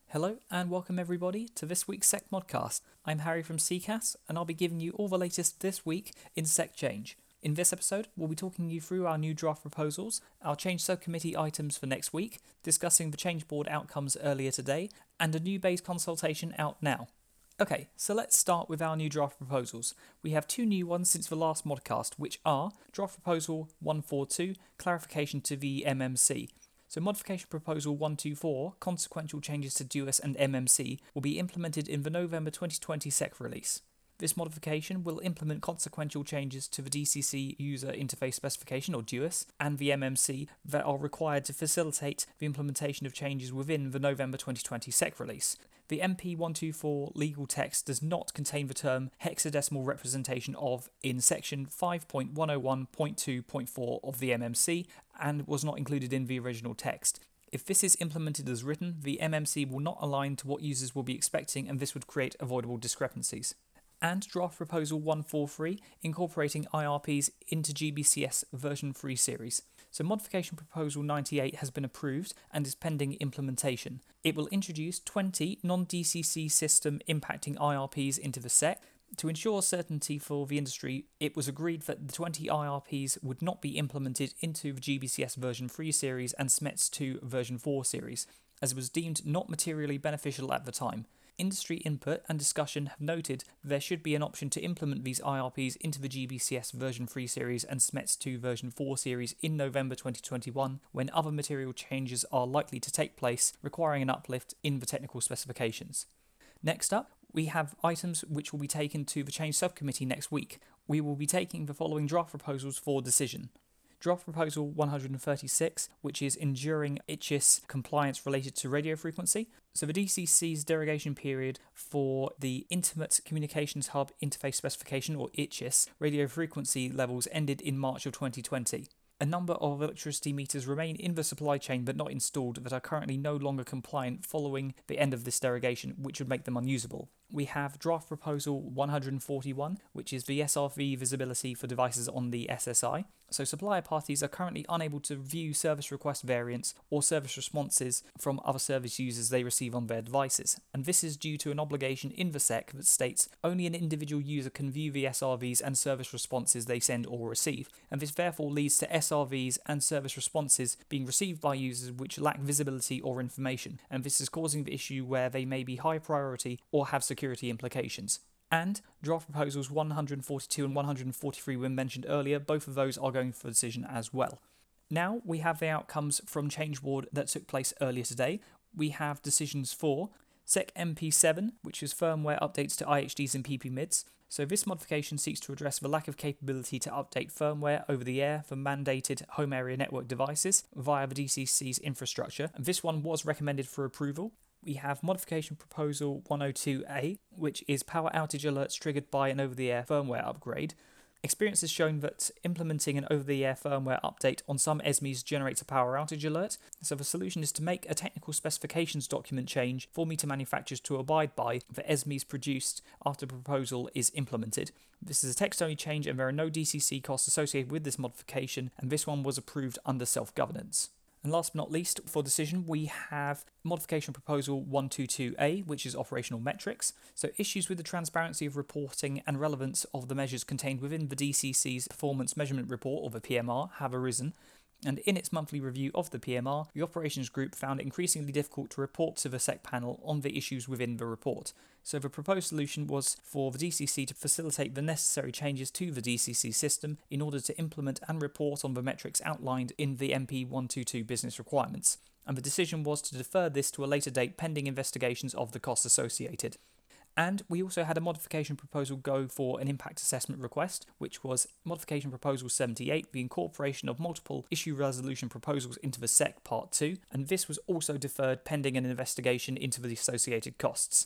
Hello and welcome everybody to this week's Sec Modcast. I'm Harry from CCAS and I'll be giving you all the latest this week in Sec Change. In this episode, we'll be talking you through our new draft proposals, our change subcommittee items for next week, discussing the change board outcomes earlier today, and a new base consultation out now. Okay, so let's start with our new draft proposals. We have two new ones since the last modcast, which are Draft Proposal 142, Clarification to the MMC. So Modification Proposal 124, Consequential Changes to DUIS and MMC, will be implemented in the November 2020 SEC release. This modification will implement consequential changes to the DCC User Interface Specification, or DUIS, and the MMC that are required to facilitate the implementation of changes within the November 2020 SEC release. The MP124 legal text does not contain the term hexadecimal representation of in section 5.101.2.4 of the MMC and was not included in the original text. If this is implemented as written, the MMC will not align to what users will be expecting and this would create avoidable discrepancies. And Draft Proposal 143, incorporating IRPs into GBCS version 3 series. So Modification Proposal 98 has been approved and is pending implementation. It will introduce 20 non-DCC system impacting IRPs into the SEC. To ensure certainty for the industry, it was agreed that the 20 IRPs would not be implemented into the GBCS version 3 series and SMETS 2 version 4 series, as it was deemed not materially beneficial at the time. Industry input and discussion have noted there should be an option to implement these IRPs into the GBCS version 3 series and SMETS 2 version 4 series in November 2021 when other material changes are likely to take place, requiring an uplift in the technical specifications. Next up, we have items which will be taken to the change subcommittee next week. We will be taking the following draft proposals for decision. Draft Proposal 136, which is enduring ITCHIS compliance related to radio frequency. So the DCC's derogation period for the Intimate Communications Hub Interface Specification, or ITCHIS, radio frequency levels ended in March of 2020. A number of electricity meters remain in the supply chain but not installed that are currently no longer compliant following the end of this derogation, which would make them unusable. We have Draft Proposal 141, which is the SRV visibility for devices on the SSI. So supplier parties are currently unable to view service request variants or service responses from other service users they receive on their devices. And this is due to an obligation in the SEC that states only an individual user can view the SRVs and service responses they send or receive. And this therefore leads to SRVs and service responses being received by users which lack visibility or information. And this is causing the issue where they may be high priority or have security implications. And Draft Proposals 142 and 143 were mentioned earlier, both of those are going for decision as well. Now we have the outcomes from Change Board that took place earlier today. We have decisions for SEC MP7, which is firmware updates to IHDs and PPMIDs. So this modification seeks to address the lack of capability to update firmware over the air for mandated home area network devices via the DCC's infrastructure, and this one was recommended for approval. We have Modification Proposal 102A, which is power outage alerts triggered by an over-the-air firmware upgrade. Experience has shown that implementing an over-the-air firmware update on some ESMEs generates a power outage alert, so the solution is to make a technical specifications document change for meter manufacturers to abide by for ESMEs produced after the proposal is implemented. This is a text-only change and there are no DCC costs associated with this modification, and this one was approved under self-governance. And last but not least, for decision, we have Modification Proposal 122A, which is operational metrics. So issues with the transparency of reporting and relevance of the measures contained within the DCC's Performance Measurement Report, or the PMR, have arisen. And in its monthly review of the PMR, the operations group found it increasingly difficult to report to the SEC panel on the issues within the report. So the proposed solution was for the DCC to facilitate the necessary changes to the DCC system in order to implement and report on the metrics outlined in the MP122 business requirements. And the decision was to defer this to a later date pending investigations of the costs associated. And we also had a modification proposal go for an impact assessment request, which was Modification Proposal 78, the incorporation of multiple issue resolution proposals into the SEC Part 2, and this was also deferred pending an investigation into the associated costs.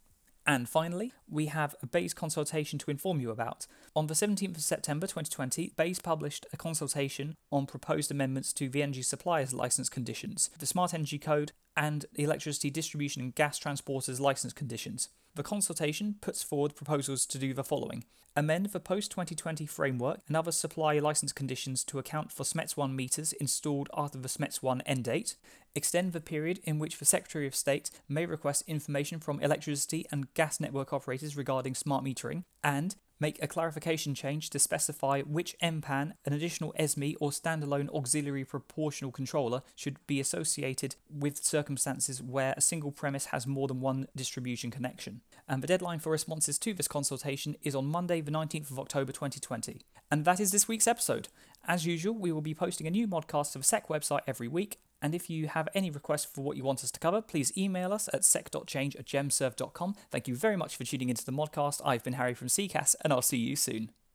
And finally, we have a BEIS consultation to inform you about. On the 17th of September 2020, BEIS published a consultation on proposed amendments to the energy suppliers license conditions, the Smart Energy Code, and the electricity distribution and gas transporters license conditions. The consultation puts forward proposals to do the following: amend the post-2020 framework and other supply license conditions to account for SMETS 1 meters installed after the SMETS 1 end date, extend the period in which the Secretary of State may request information from electricity and gas network operators regarding smart metering, and make a clarification change to specify which MPAN, an additional ESMI or standalone auxiliary proportional controller, should be associated with circumstances where a single premise has more than one distribution connection. And the deadline for responses to this consultation is on Monday, the 19th of October 2020. And that is this week's episode. As usual, we will be posting a new modcast to the SEC website every week, and if you have any requests for what you want us to cover, please email us at sec.change@gemserve.com. Thank you very much for tuning into the modcast. I've been Harry from CCAS, and I'll see you soon.